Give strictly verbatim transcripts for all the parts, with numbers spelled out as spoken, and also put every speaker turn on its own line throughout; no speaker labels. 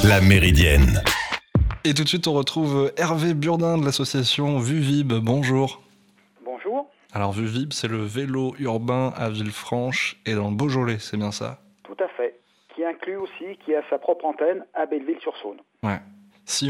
La Méridienne.
Et tout de suite, on retrouve Hervé Burdin de l'association Vuvib. Bonjour.
Bonjour.
Alors Vuvib, c'est le vélo urbain à Villefranche et dans le Beaujolais, c'est bien ça?
Tout à fait. Qui inclut aussi, qui a sa propre antenne à Belleville-sur-Saône.
Ouais. Si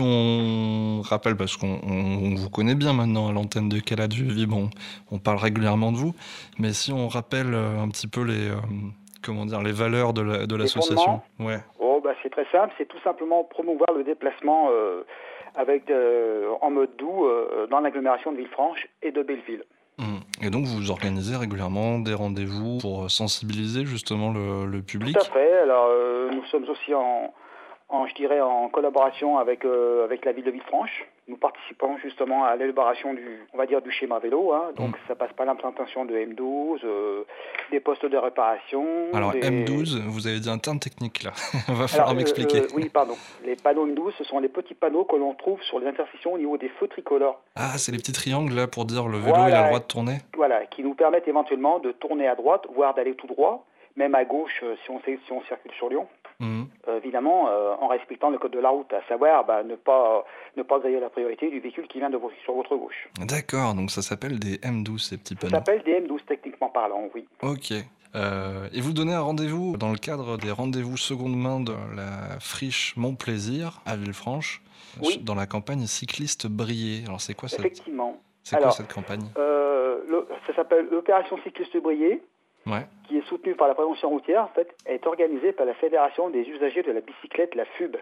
on rappelle, parce qu'on on, on vous connaît bien maintenant à l'antenne de Calade Vuvib, on, on parle régulièrement de vous, mais si on rappelle un petit peu les, euh, comment dire, les valeurs de, la, de l'association.
Ouais. Oh, bah, c'est très simple, c'est tout simplement promouvoir le déplacement euh, avec, euh, en mode doux euh, dans l'agglomération de Villefranche et de Belleville.
Et donc vous organisez régulièrement des rendez-vous pour sensibiliser justement le, le public?
Tout à fait. Alors euh, nous sommes aussi en, en je dirais en collaboration avec euh, avec la ville de Villefranche. Nous participons justement à l'élaboration du on va dire du schéma vélo. Hein. Donc mmh. ça passe par l'implantation de M douze, euh, des postes de réparation.
Alors
des...
M douze, vous avez dit un terme technique là. Il va falloir
Alors,
m'expliquer.
Euh, oui, pardon. Les panneaux M douze, ce sont les petits panneaux que l'on trouve sur les intersections au niveau des feux tricolores.
Ah, c'est les petits triangles là pour dire le vélo
voilà,
il a le droit de tourner.
Voilà, qui nous permettent éventuellement de tourner à droite, voire d'aller tout droit, même à gauche euh, si on si on circule sur Lyon. Mmh. Euh, évidemment, euh, en respectant le code de la route, à savoir bah, ne pas ne pas griller la priorité du véhicule qui vient de vous, sur votre gauche.
D'accord, donc ça s'appelle des M douze ces petits panneaux.
Ça s'appelle des M douze techniquement parlant, oui.
Ok. Euh, et vous donnez un rendez-vous dans le cadre des rendez-vous seconde main de la friche Mon Plaisir à Villefranche, oui. Dans la campagne cycliste Briller. Alors c'est quoi cette
Effectivement.
C'est quoi cette campagne
euh, le, Ça s'appelle l'opération cycliste Briller.
Ouais.
Qui est soutenue par la prévention routière, en fait, elle est organisée par la Fédération des usagers de la bicyclette, la F U B,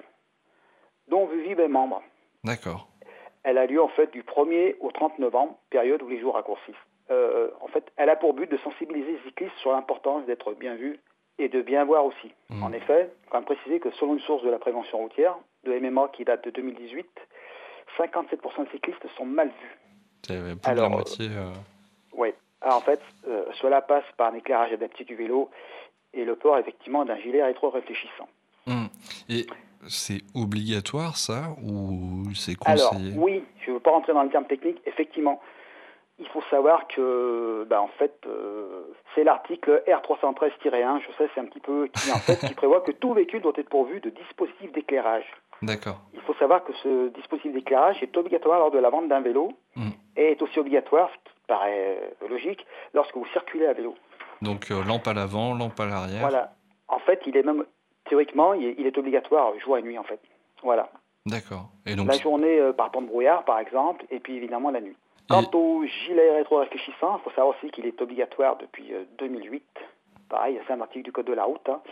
dont Vuvib est membre.
D'accord.
Elle a lieu en fait du premier au trente novembre, période où les jours raccourcissent. Euh, en fait, elle a pour but de sensibiliser les cyclistes sur l'importance d'être bien vu et de bien voir aussi. Mmh. En effet, il faut quand même préciser que selon une source de la prévention routière, de M M A qui date de deux mille dix-huit, cinquante-sept pour cent des cyclistes sont mal vus.
C'est plus Alors, de la moitié. Euh...
Oui. Alors, en fait, euh, cela passe par un éclairage adapté du vélo et le port effectivement d'un gilet rétro-réfléchissant.
Mmh. Et c'est obligatoire ça ou c'est conseillé?
Alors oui, je ne veux pas rentrer dans le terme technique. Effectivement, il faut savoir que, bah, en fait, euh, c'est l'article R trois cent treize tiret un. Je sais, c'est un petit peu qui en fait qui prévoit que tout véhicule doit être pourvu de dispositifs d'éclairage.
D'accord.
Il faut savoir que ce dispositif d'éclairage est obligatoire lors de la vente d'un vélo mmh. et est aussi obligatoire, ce qui paraît logique, lorsque vous circulez à vélo.
Donc euh, lampe à l'avant, lampe à l'arrière.
Voilà. En fait, il est même théoriquement, il est, il est obligatoire jour et nuit en fait. Voilà.
D'accord. Et donc
la journée euh, par temps de brouillard, par exemple, et puis évidemment la nuit. Quant et... au gilet rétro-réfléchissant, il faut savoir aussi qu'il est obligatoire depuis euh, deux mille huit. Pareil, c'est un article du Code de la route. Hein.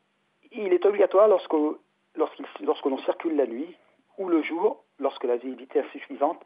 Il est obligatoire lorsque lorsqu'il, lorsque l'on circule la nuit ou le jour, lorsque la visibilité est insuffisante.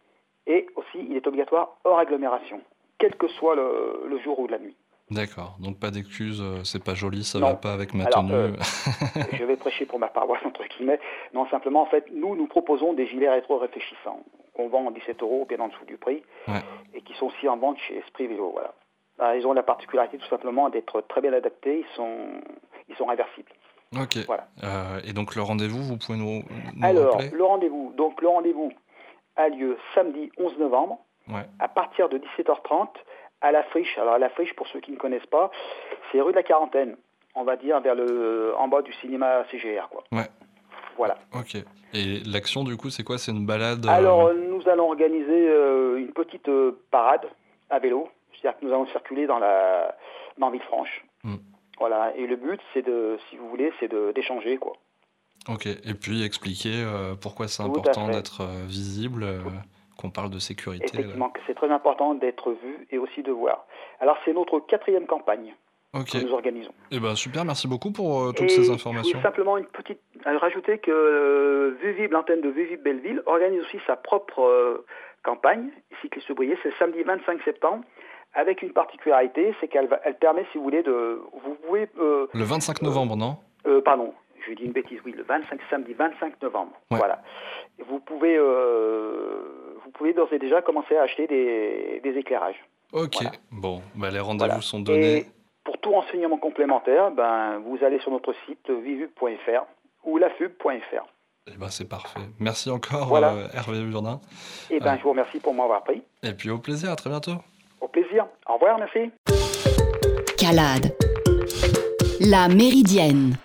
Et aussi, il est obligatoire hors agglomération, quel que soit le, le jour ou la nuit.
D'accord, donc pas d'excuses, c'est pas joli, ça
non.
va pas avec ma
Alors,
tenue.
Euh, je vais prêcher pour ma paroisse, entre guillemets. Non, simplement, en fait, nous, nous proposons des gilets rétro-réfléchissants, qu'on vend en dix-sept euros, bien en dessous du prix,
ouais.
et qui sont aussi en vente chez Esprit Vélo, voilà. Alors, ils ont la particularité, tout simplement, d'être très bien adaptés, ils sont, ils sont réversibles.
Ok,
voilà.
euh, et donc le rendez-vous, vous pouvez nous, nous
Alors,
rappeler
le rendez-vous, donc le rendez-vous a lieu samedi onze novembre,
ouais.
à partir de dix-sept heures trente, à la friche. Alors la friche, pour ceux qui ne connaissent pas, c'est rue de la Quarantaine, on va dire vers le, en bas du cinéma C G R, quoi.
Ouais.
Voilà.
Ok. Et l'action du coup, c'est quoi? C'est une balade? Euh...
Alors nous allons organiser euh, une petite euh, parade à vélo, c'est-à-dire que nous allons circuler dans la dans Villefranche. Mm. Voilà. Et le but, c'est de, si vous voulez, c'est de d'échanger, quoi.
Ok. Et puis expliquer euh, pourquoi c'est Tout important d'être euh, visible. Euh... qu'on parle de sécurité.
Effectivement, là. Que c'est très important d'être vu et aussi de voir. Alors, c'est notre quatrième campagne
okay.
que nous organisons.
Eh ben, super, merci beaucoup pour euh, toutes
et
ces informations.
Je voulais simplement une petite... rajouter que euh, Vuvib, l'antenne de Vuvib Belleville, organise aussi sa propre euh, campagne, cycliste Briller, c'est le samedi vingt-cinq septembre, avec une particularité, c'est qu'elle va, elle permet, si vous voulez, de... Vous pouvez... Euh,
le vingt-cinq novembre,
euh,
non
euh, Pardon. Je dis une bêtise, oui, le vingt-cinq, samedi vingt-cinq novembre.
Ouais.
Voilà. Vous pouvez, euh, vous pouvez d'ores et déjà commencer à acheter des, des éclairages.
Ok,
voilà.
Bon, bah les rendez-vous
voilà.
sont donnés.
Et pour tout renseignement complémentaire, ben, vous allez sur notre site vuvub point f r ou lafub point f r.
Eh ben, c'est parfait. Merci encore,
voilà.
euh, Hervé Burdin.
Eh ben,
euh,
je vous remercie pour m'avoir pris.
Et puis au plaisir, à très bientôt.
Au plaisir. Au revoir, merci.
Calade. La Méridienne.